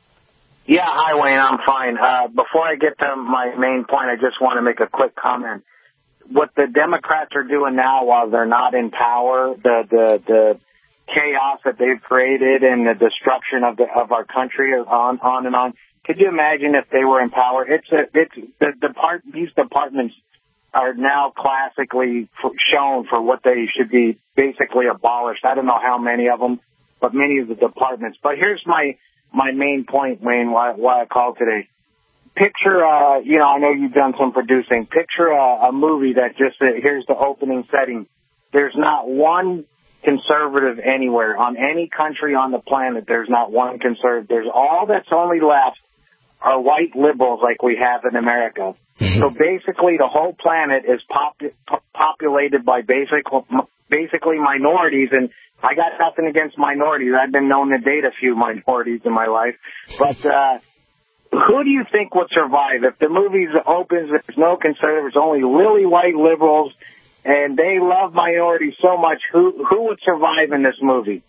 S5: Yeah, hi, Wayne. I'm fine. Uh, before I get to my main point, I just want to make a quick comment. What the Democrats are doing now while they're not in power, the the, the chaos that they've created and the destruction of the of our country, on on and on. Could you imagine if they were in power? It's a, it's the depart these departments are now classically shown for what they should be basically abolished. I don't know how many of them, but many of the departments. But here's my my main point, Wayne, why, why I called today. Picture, uh, you know, I know you've done some producing. Picture a, a movie that just, uh, here's the opening setting. There's not one conservative anywhere. On any country on the planet, there's not one conservative. There's all that's only left are white liberals like we have in America. Mm-hmm. So basically the whole planet is pop- populated by basic, basically minorities, and I got nothing against minorities. I've been known to date a few minorities in my life. But uh, who do you think would survive? If the movie opens, there's no conservatives, only lily white liberals, and they love minorities so much, who who would survive in this movie?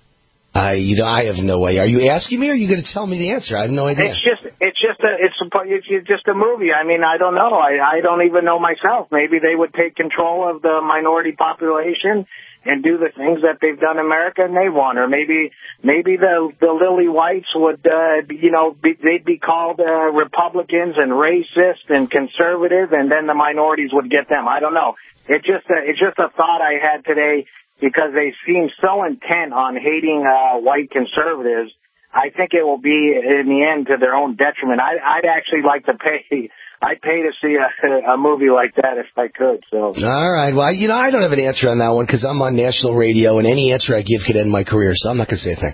S4: I, you know, I have no idea. Are you asking me, or are you going to tell me the answer? I have no idea.
S5: It's just, it's just a, it's, a, it's just a movie. I mean, I don't know. I, I don't even know myself. Maybe they would take control of the minority population and do the things that they've done in America and they want. Or maybe, maybe the the lily whites would, uh, you know, be, they'd be called uh, Republicans and racist and conservative, and then the minorities would get them. I don't know. It's just, a, it's just a thought I had today. Because they seem so intent on hating uh, white conservatives, I think it will be, in the end, to their own detriment. I, I'd actually like to pay, I'd pay to see a, a movie like that if I could. So.
S4: All right. Well, you know, I don't have an answer on that one because I'm on national radio, and any answer I give could end my career, so I'm not going to say a thing.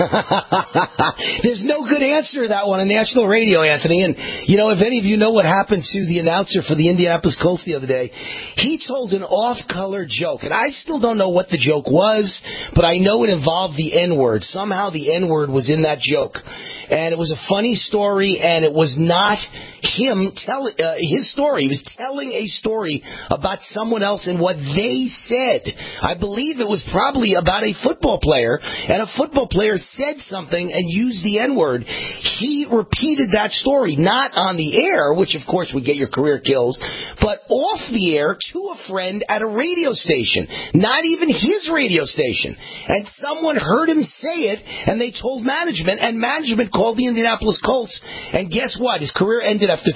S4: There's no good answer to that one on national radio, Anthony. And, you know, if any of you know what happened to the announcer for the Indianapolis Colts the other day, he told an off-color joke. And I still don't know what the joke was, but I know it involved the N-word. Somehow the N-word was in that joke. And it was a funny story, and it was not him telling uh, his story. He was telling a story about someone else and what they said. I believe it was probably about a football player, and a football player said something and used the N-word. He repeated that story, not on the air, which of course would get your career killed, but off the air to a friend at a radio station, not even his radio station. And someone heard him say it, and they told management, and management called the Indianapolis Colts, and guess what? His career ended after thirty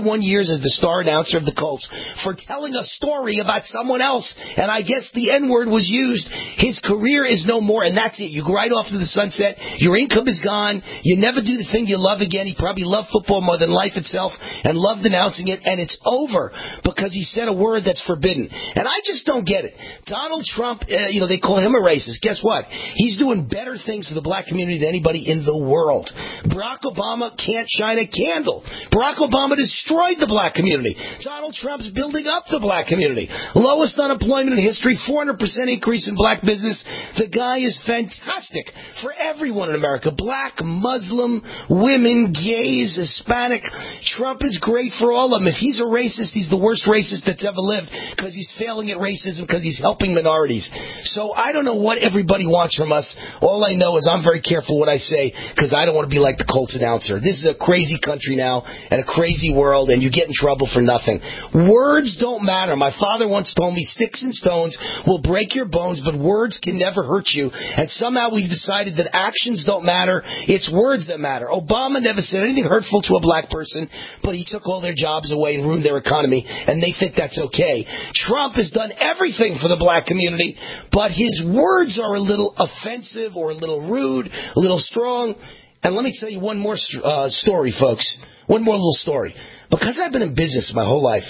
S4: thirty-one years as the star announcer of the Colts for telling a story about someone else, and I guess the N-word was used. His career is no more, and that's it. You go right off to the sunset. Your income is gone. You never do the thing you love again. He probably loved football more than life itself and loved announcing it, and it's over because he said a word that's forbidden. And I just don't get it. Donald Trump, uh, you know, they call him a racist. Guess what? He's doing better things for the black community than anybody in the world. Barack Obama can't shine a candle. Barack Obama destroyed the black community. Donald Trump's building up the black community. Lowest unemployment in history, four hundred percent increase in black business. The guy is fantastic for everyone in America. Black, Muslim, women, gays, Hispanic. Trump is great for all of them. If he's a racist, he's the worst racist that's ever lived because he's failing at racism because he's helping minorities. So I don't know what everybody wants from us. All I know is I'm very careful what I say because I don't want to be like the Colts announcer. This is a crazy country now and a crazy world, and you get in trouble for nothing. Words don't matter. My father once told me sticks and stones will break your bones, but words can never hurt you. And somehow we've decided that actions don't matter. It's words that matter. Obama never said anything hurtful to a black person, but he took all their jobs away and ruined their economy, and they think that's okay. Trump has done everything for the black community, but his words are a little offensive or a little rude, a little strong. And let me tell you one more uh, story, folks. One more little story. Because I've been in business my whole life,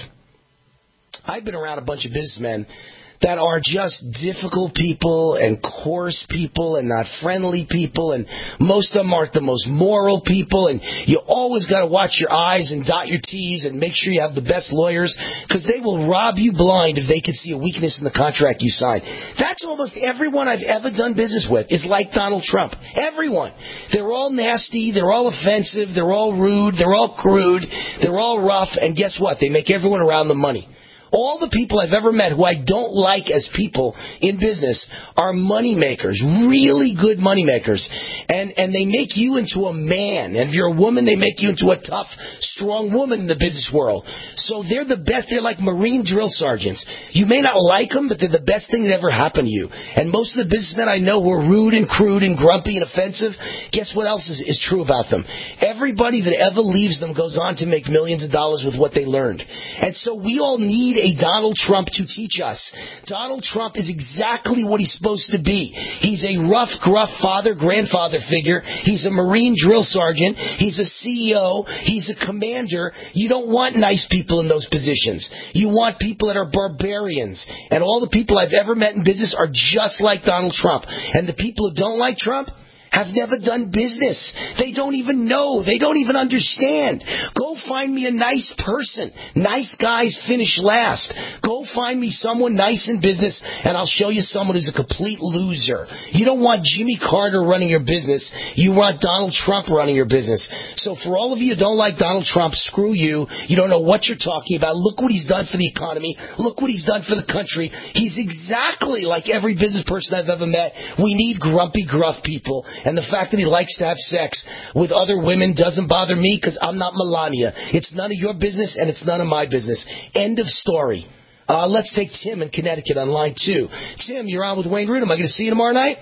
S4: I've been around a bunch of businessmen that are just difficult people and coarse people and not friendly people, and most of them aren't the most moral people, and you always got to watch your I's and dot your T's and make sure you have the best lawyers because they will rob you blind if they can see a weakness in the contract you sign. That's almost everyone I've ever done business with is like Donald Trump. Everyone. They're all nasty, they're all offensive, they're all rude, they're all crude, they're all rough, and guess what? They make everyone around them money. All the people I've ever met who I don't like as people in business are money makers, really good money makers. And, and they make you into a man. And if you're a woman, they make you into a tough, strong woman in the business world. So they're the best. They're like Marine drill sergeants. You may not like them, but they're the best thing that ever happened to you. And most of the businessmen I know who are rude and crude and grumpy and offensive, guess what else is, is true about them? Everybody that ever leaves them goes on to make millions of dollars with what they learned. And so we all need a Donald Trump to teach us. Donald Trump is exactly what he's supposed to be. He's a rough, gruff father, grandfather figure. He's a Marine drill sergeant. He's a C E O. He's a commander. You don't want nice people in those positions. You want people that are barbarians. And all the people I've ever met in business are just like Donald Trump. And the people who don't like Trump have never done business. They don't even know. They don't even understand. Go find me a nice person. Nice guys finish last. Go find me someone nice in business, and I'll show you someone who's a complete loser. You don't want Jimmy Carter running your business. You want Donald Trump running your business. So for all of you who don't like Donald Trump, screw you. You don't know what you're talking about. Look what he's done for the economy. Look what he's done for the country. He's exactly like every business person I've ever met. We need grumpy, gruff people. And the fact that he likes to have sex with other women doesn't bother me because I'm not Melania. It's none of your business and it's none of my business. End of story. Uh, let's take Tim in Connecticut on line two. Tim, you're on with Wayne Root. Am I going to see you tomorrow night?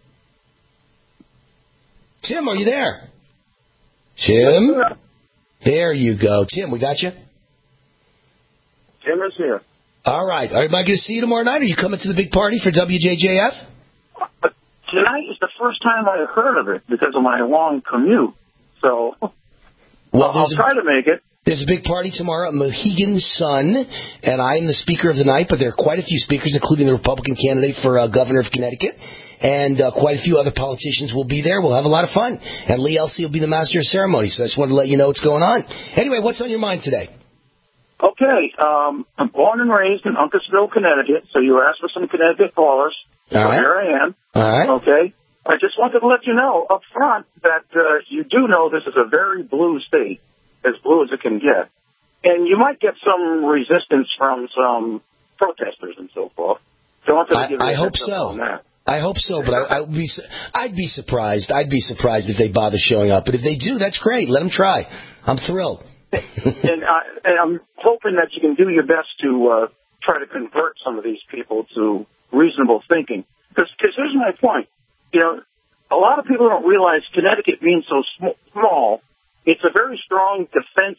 S4: Tim, are you there? Tim? There you go. Tim, we got you?
S6: Tim is here.
S4: All right. Am I going to see you tomorrow night? Are you coming to the big party for W J J F?
S6: Tonight is the first time I heard of it because of my long commute. So well, I'll try
S4: a,
S6: to make it.
S4: There's a big party tomorrow at Mohegan Sun, and I am the speaker of the night, but there are quite a few speakers, including the Republican candidate for uh, governor of Connecticut, and uh, quite a few other politicians will be there. We'll have a lot of fun. And Lee Elsey will be the master of ceremonies, so I just wanted to let you know what's going on. Anyway, what's on your mind today?
S6: Okay. Um, I'm born and raised in Uncasville, Connecticut, so you asked for some Connecticut callers.
S4: All
S6: so
S4: right.
S6: here I am.
S4: All right.
S6: Okay. I just wanted to let you know up front that uh, you do know this is a very blue state, as blue as it can get. And you might get some resistance from some protesters and so forth. So I wanted to give you
S4: I, I
S6: a
S4: hope
S6: heads up
S4: so.
S6: on that.
S4: I hope so, but I, I would be, I'd be surprised. I'd be surprised if they bother showing up. But if they do, that's great. Let them try. I'm thrilled.
S6: and, I, and I'm hoping that you can do your best to uh, try to convert some of these people to reasonable thinking. Because here's my point. You know, a lot of people don't realize Connecticut being so sm- small, it's a very strong defense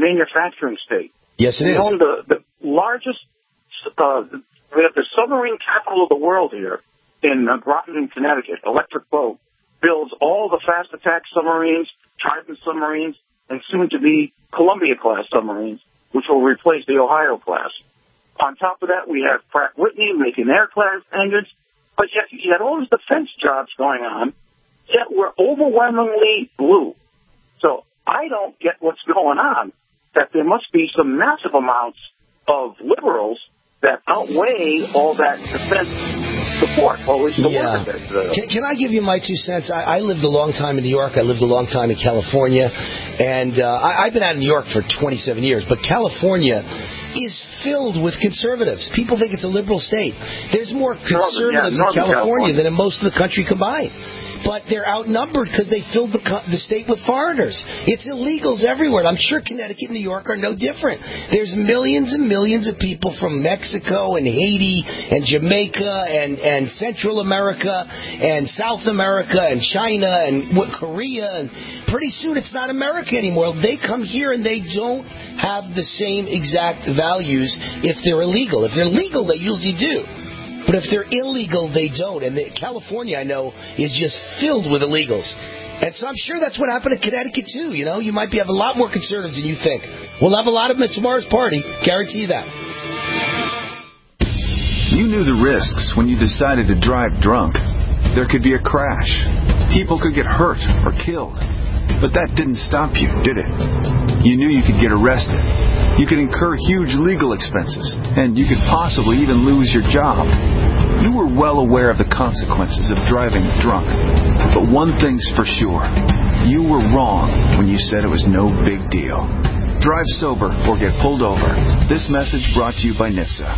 S6: manufacturing state.
S4: Yes, it
S6: we
S4: is.
S6: own the, the largest, uh, we have the submarine capital of the world here in uh, Groton, Connecticut. Electric Boat builds all the fast attack submarines, Trident submarines, and soon to be Columbia-class submarines, which will replace the Ohio-class. On top of that, we have Pratt Whitney making aircraft engines, but yet you had all these defense jobs going on, yet we're overwhelmingly blue. So I don't get what's going on, that there must be some massive amounts of liberals that outweigh all that defense support. Always the
S4: yeah.
S6: that, uh,
S4: can, can I give you my two cents? I, I lived a long time in New York. I lived a long time in California. And uh, I, I've been out of New York for twenty-seven years. But California is filled with conservatives. People think it's a liberal state. There's more conservatives
S6: Northern, yeah,
S4: in California,
S6: California
S4: than in most of the country combined. But they're outnumbered because they filled the, the state with foreigners. It's illegals everywhere. I'm sure Connecticut and New York are no different. There's millions and millions of people from Mexico and Haiti and Jamaica and, and Central America and South America and China and what, Korea. And pretty soon it's not America anymore. They come here and they don't have the same exact values if they're illegal. If they're legal, they usually do. But if they're illegal, they don't. And California, I know, is just filled with illegals. And so I'm sure that's what happened in Connecticut, too. You know, you might be have a lot more conservatives than you think. We'll have a lot of them at tomorrow's party. Guarantee you that.
S7: You knew the risks when you decided to drive drunk. There could be a crash. People could get hurt or killed. But that didn't stop you, did it? You knew you could get arrested. You could incur huge legal expenses, and you could possibly even lose your job. You were well aware of the consequences of driving drunk. But one thing's for sure. You were wrong when you said it was no big deal. Drive sober or get pulled over. This message brought to you by N H T S A.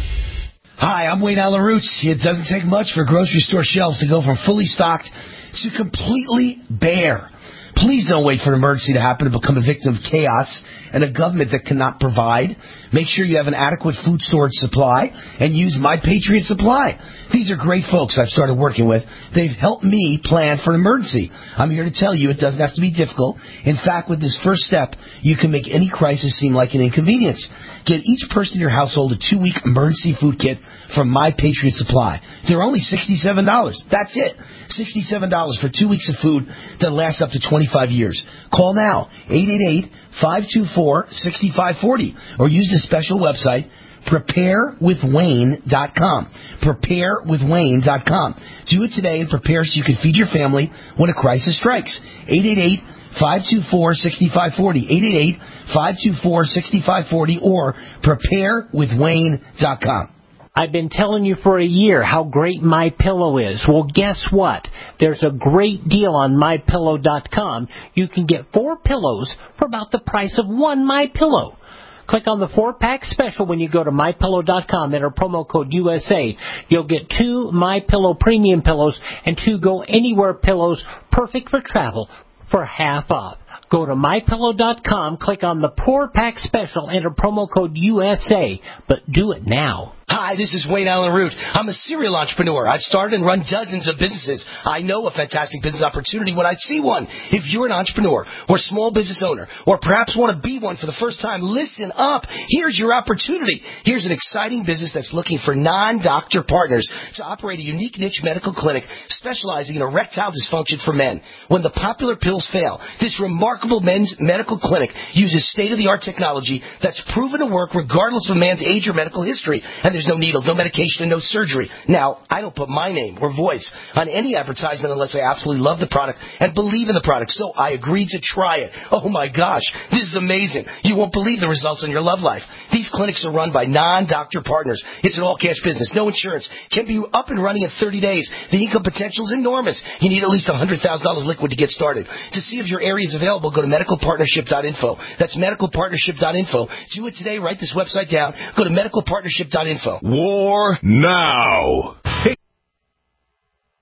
S4: Hi, I'm Wayne Allen Roots. It doesn't take much for grocery store shelves to go from fully stocked to completely bare. Please don't wait for an emergency to happen to become a victim of chaos and a government that cannot provide. Make sure you have an adequate food storage supply and use My Patriot Supply. These are great folks I've started working with. They've helped me plan for an emergency. I'm here to tell you it doesn't have to be difficult. In fact, with this first step, you can make any crisis seem like an inconvenience. Get each person in your household a two-week emergency food kit from My Patriot Supply. They're only sixty-seven dollars. That's it. sixty-seven dollars for two weeks of food that lasts up to twenty-five years. Call now, eight eight eight, five two four, six five four zero, or use the special website, prepare with wayne dot com. prepare with wayne dot com. Do it today and prepare so you can feed your family when a crisis strikes. eight eight eight, five two four, six five four zero. eight eight eight, five two four, six five four zero or prepare with wayne dot com.
S8: I've been telling you for a year how great MyPillow is. Well, guess what? There's a great deal on my pillow dot com. You can get four pillows for about the price of one MyPillow. Click on the four-pack special when you go to my pillow dot com. Enter promo code U S A. You'll get two MyPillow premium pillows and two Go Anywhere pillows, perfect for travel, for half off. Go to my pillow dot com, click on the four-pack special, enter promo code U S A, but do it now.
S4: Hi, this is Wayne Allen Root. I'm a serial entrepreneur. I've started and run dozens of businesses. I know a fantastic business opportunity when I see one. If you're an entrepreneur or small business owner or perhaps want to be one for the first time, listen up. Here's your opportunity. Here's an exciting business that's looking for non-doctor partners to operate a unique niche medical clinic specializing in erectile dysfunction for men. When the popular pills fail, this remarkable men's medical clinic uses state-of-the-art technology that's proven to work regardless of a man's age or medical history. And there's no needles, no medication, and no surgery. Now, I don't put my name or voice on any advertisement unless I absolutely love the product and believe in the product. So I agreed to try it. Oh my gosh, this is amazing. You won't believe the results in your love life. These clinics are run by non-doctor partners. It's an all-cash business, no insurance. Can be up and running in thirty days. The income potential is enormous. You need at least one hundred thousand dollars liquid to get started. To see if your area is available, go to medical partnership dot info. That's medical partnership dot info. Do it today. Write this website down. Go to medical partnership dot info.
S3: War now.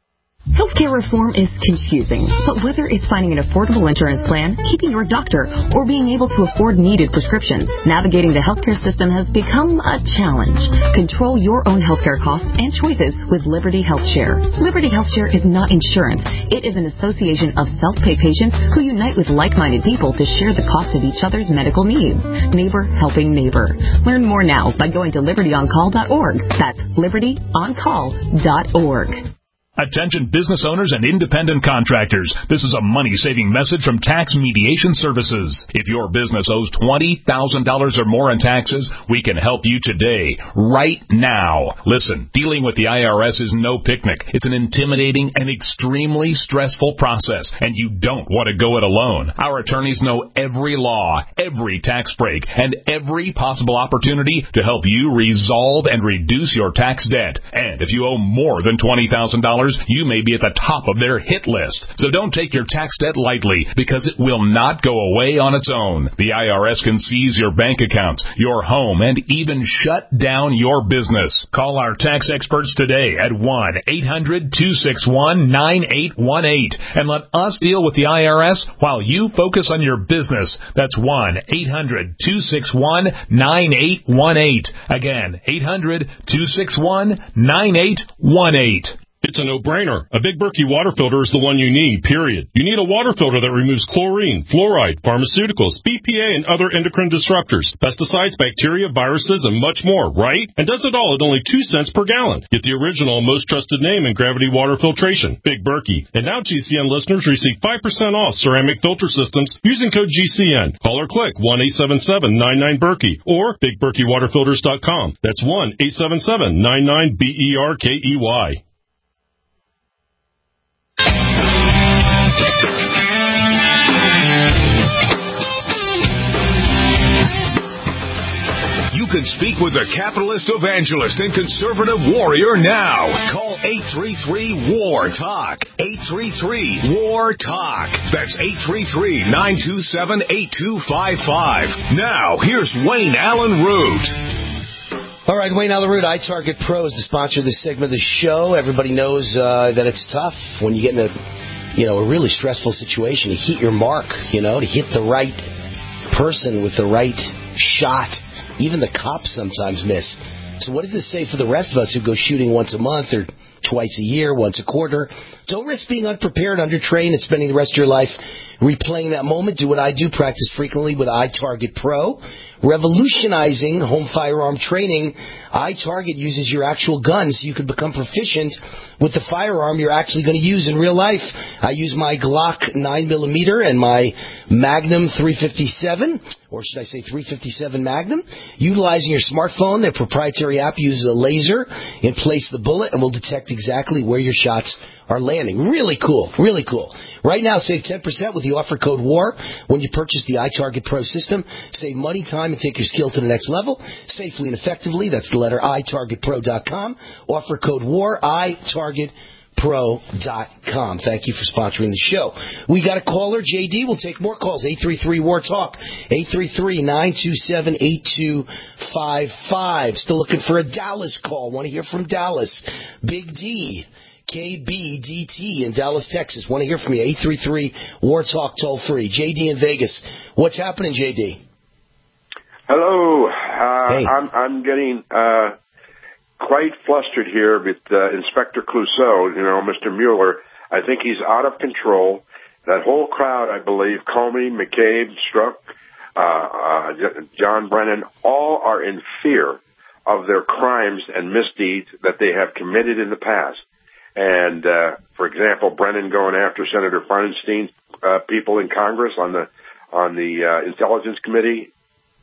S9: Healthcare reform is confusing, but whether it's finding an affordable insurance plan, keeping your doctor, or being able to afford needed prescriptions, navigating the healthcare system has become a challenge. Control your own healthcare costs and choices with Liberty HealthShare. Liberty HealthShare is not insurance. It is an association of self-pay patients who unite with like-minded people to share the cost of each other's medical needs. Neighbor helping neighbor. Learn more now by going to liberty on call dot org. That's liberty on call dot org.
S10: Attention business owners and independent contractors. This is a money-saving message from Tax Mediation Services. If your business owes twenty thousand dollars or more in taxes, we can help you today, right now. Listen, dealing with the I R S is no picnic. It's an intimidating and extremely stressful process, and you don't want to go it alone. Our attorneys know every law, every tax break, and every possible opportunity to help you resolve and reduce your tax debt. And if you owe more than twenty thousand dollars, you may be at the top of their hit list. So don't take your tax debt lightly, because it will not go away on its own. The I R S can seize your bank accounts, your home, and even shut down your business. Call our tax experts today at one eight hundred two six one nine eight one eight and let us deal with the I R S while you focus on your business. That's one eight hundred two six one nine eight one eight. Again, eight hundred two six one nine eight one eight.
S11: It's a no-brainer. A Big Berkey water filter is the one you need, period. You need a water filter that removes chlorine, fluoride, pharmaceuticals, B P A, and other endocrine disruptors, pesticides, bacteria, viruses, and much more, right? And does it all at only two cents per gallon. Get the original, most trusted name in gravity water filtration, Big Berkey. And now G C N listeners receive five percent off ceramic filter systems using code G C N. Call or click one eight seven seven nine nine Berkey or big berkey water filters dot com. That's one eight seven seven nine nine B E R K E Y.
S3: You can speak with the capitalist evangelist and conservative warrior now. Call eight three three war talk. eight three three war talk. That's eight three three nine two seven eight two five five. Now, here's Wayne Allen Root.
S4: All right, Wayne Allen Root, iTarget Pro is the sponsor of this segment of the show. Everybody knows uh, that it's tough when you get in a, you know, a really stressful situation to hit your mark, you know, to hit the right person with the right shot. Even the cops sometimes miss. So what does this say for the rest of us who go shooting once a month or twice a year, once a quarter? Don't risk being unprepared, undertrained, and spending the rest of your life replaying that moment. Do what I do. Practice frequently with iTarget Pro. Revolutionizing home firearm training, iTarget uses your actual gun so you can become proficient with the firearm you're actually going to use in real life. I use my Glock nine millimeter and my Magnum three fifty-seven, or should I say three fifty-seven Magnum. Utilizing your smartphone, their proprietary app uses a laser and place the bullet and will detect exactly where your shots are landing. Really cool. Really cool. Right now, save ten percent with the offer code WAR when you purchase the iTarget Pro system. Save money, time, and take your skill to the next level safely and effectively. That's the letter i target pro dot com. Offer code WAR, i target pro dot com. Thank you for sponsoring the show. We got a caller, J D. We'll take more calls. eight three three war talk. eight three three nine two seven eight two five five. Still looking for a Dallas call. Want to hear from Dallas. Big D. K B D T in Dallas, Texas. Want to hear from you. eight three three war talk toll free. J D in Vegas. What's happening, J D?
S12: Hello. Uh,
S4: hey.
S12: I'm, I'm getting uh, quite flustered here with uh, Inspector Clouseau, you know, Mister Mueller. I think he's out of control. That whole crowd, I believe, Comey, McCabe, Strzok, uh, uh, John Brennan, all are in fear of their crimes and misdeeds that they have committed in the past. And, uh, for example, Brennan going after Senator Feinstein's uh, people in Congress on the on the uh, Intelligence Committee.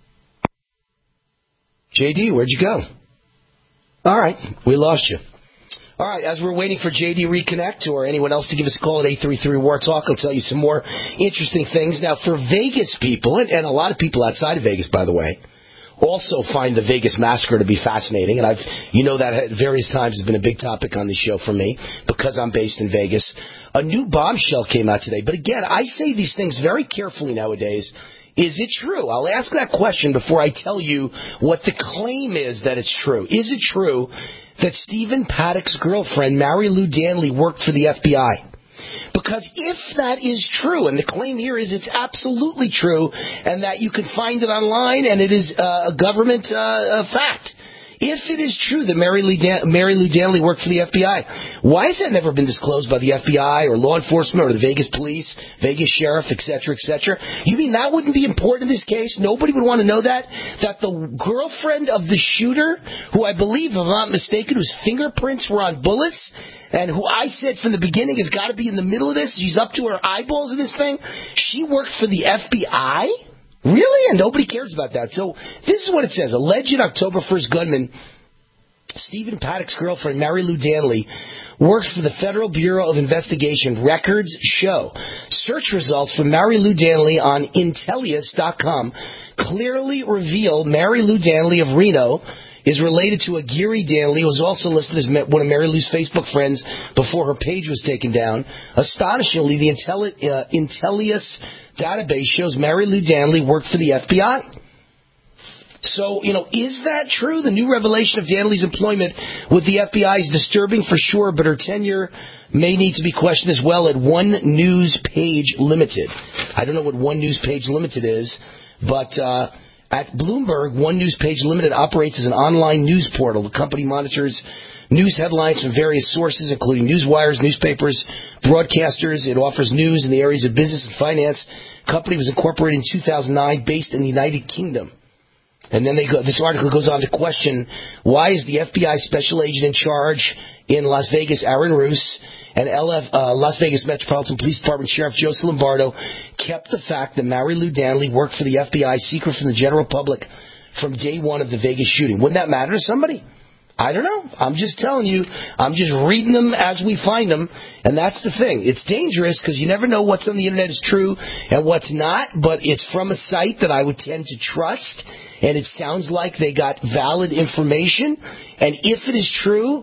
S4: J D, where'd you go? All right, we lost you. All right, as we're waiting for J D to reconnect or anyone else to give us a call at eight three three war talk, I'll tell you some more interesting things. Now, for Vegas people, and, and a lot of people outside of Vegas, by the way, also find the Vegas Massacre to be fascinating, and I've, you know, that at various times has been a big topic on the show for me because I'm based in Vegas. A new bombshell came out today, but again, I say these things very carefully nowadays Is it true? I'll ask that question before I tell you what the claim is that it's true. Is it true that Stephen Paddock's girlfriend, Mary Lou Danley, worked for the F B I? Because if that is true, and the claim here is it's absolutely true, and that you can find it online, and it is uh, a government uh, a fact. If it is true that Mary Lou, Dan- Mary Lou Danley worked for the F B I, why has that never been disclosed by the F B I or law enforcement or the Vegas police, Vegas sheriff, et cetera, et cetera? You mean that wouldn't be important in this case? Nobody would want to know that? That the girlfriend of the shooter, who I believe, if I'm not mistaken, whose fingerprints were on bullets, and who I said from the beginning has got to be in the middle of this, she's up to her eyeballs in this thing, she worked for the F B I? Really? And nobody cares about that. So this is what it says. Alleged October first gunman Stephen Paddock's girlfriend, Mary Lou Danley, works for the Federal Bureau of Investigation. Records show search results for Mary Lou Danley on Intellius dot com clearly reveal Mary Lou Danley of Reno is related to Aguirre Danley, who was also listed as one of Mary Lou's Facebook friends before her page was taken down. Astonishingly, the Intelli- uh, Intellius database shows Mary Lou Danley worked for the F B I. So, you know, is that true? The new revelation of Danley's employment with the F B I is disturbing for sure, but her tenure may need to be questioned as well at One News Page Limited. I don't know what One News Page Limited is, but uh, at Bloomberg, One News Page Limited operates as an online news portal. The company monitors news headlines from various sources, including news wires, newspapers, broadcasters. It offers news in the areas of business and finance. The company was incorporated in two thousand nine, based in the United Kingdom. And then they go, this article goes on to question, why is the F B I special agent in charge in Las Vegas, Aaron Roos, and L F, uh, Las Vegas Metropolitan Police Department Sheriff Joseph Lombardo kept the fact that Mary Lou Danley worked for the F B I secret from the general public from day one of the Vegas shooting? Wouldn't that matter to somebody? I don't know. I'm just telling you. I'm just reading them as we find them. And that's the thing. It's dangerous because you never know what's on the Internet is true and what's not. But it's from a site that I would tend to trust. And it sounds like they got valid information. And if it is true,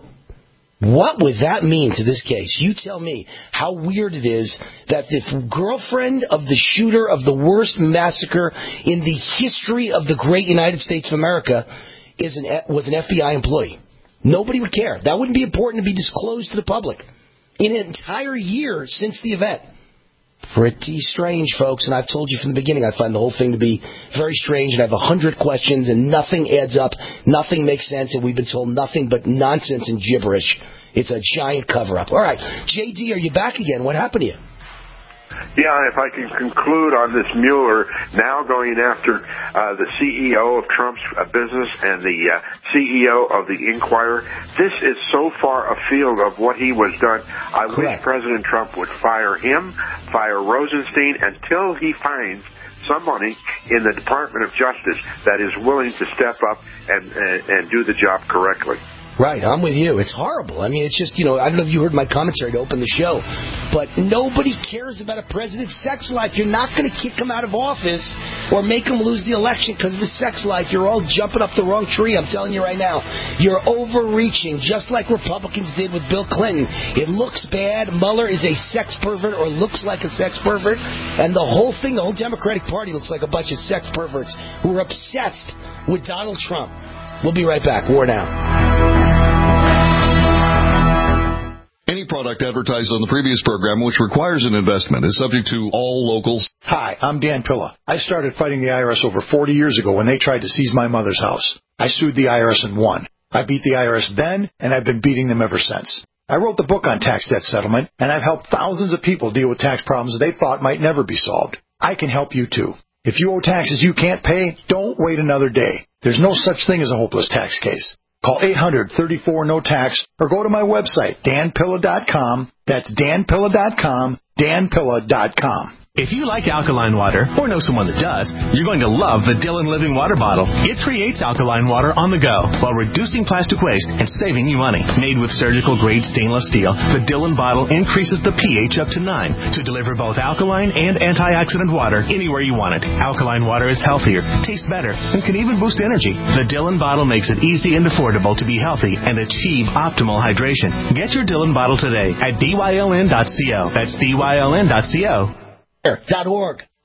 S4: what would that mean to this case? You tell me how weird it is that the girlfriend of the shooter of the worst massacre in the history of the great United States of America is an, was an F B I employee. Nobody would care. That wouldn't be important to be disclosed to the public. In an entire year since the event. Pretty strange, folks. And I've told you from the beginning, I find the whole thing to be very strange. And I have a hundred questions, and nothing adds up. Nothing makes sense, and we've been told nothing but nonsense and gibberish. It's a giant cover-up. All right, J D, are you back again? What happened to you?
S12: Yeah, if I can conclude on this Mueller now going after uh, the C E O of Trump's uh, business and the uh, C E O of the Inquirer, this is so far afield of what he was done. I Correct. wish President Trump would fire him, fire Rosenstein, until he finds somebody in the Department of Justice that is willing to step up and, and, and do the job correctly.
S4: Right, I'm with you. It's horrible. I mean, it's just, you know, I don't know if you heard my commentary to open the show, but nobody cares about a president's sex life. You're not going to kick him out of office or make him lose the election because of his sex life. You're all jumping up the wrong tree, I'm telling you right now. You're overreaching, just like Republicans did with Bill Clinton. It looks bad. Mueller is a sex pervert or looks like a sex pervert, and the whole thing, the whole Democratic Party looks like a bunch of sex perverts who are obsessed with Donald Trump. We'll be right back. War Now.
S13: Any product advertised on the previous program which requires an investment is subject to all locals.
S14: Hi, I'm Dan Pilla. I started fighting the I R S over forty years ago when they tried to seize my mother's house. I sued the I R S and won. I beat the I R S then, and I've been beating them ever since. I wrote the book on tax debt settlement, and I've helped thousands of people deal with tax problems they thought might never be solved. I can help you too. If you owe taxes you can't pay, don't wait another day. There's no such thing as a hopeless tax case. Call eight hundred, thirty-four, no tax or go to my website, dan pilla dot com. That's dan pilla dot com, dan pilla dot com.
S15: If you like alkaline water, or know someone that does, you're going to love the Dylan Living Water Bottle. It creates alkaline water on the go while reducing plastic waste and saving you money. Made with surgical-grade stainless steel, the Dylan bottle increases the pH up to nine to deliver both alkaline and antioxidant water anywhere you want it. Alkaline water is healthier, tastes better, and can even boost energy. The Dylan bottle makes it easy and affordable to be healthy and achieve optimal hydration. Get your Dylan bottle today at B Y L N dot co. That's B Y L N dot co.
S4: Dot org.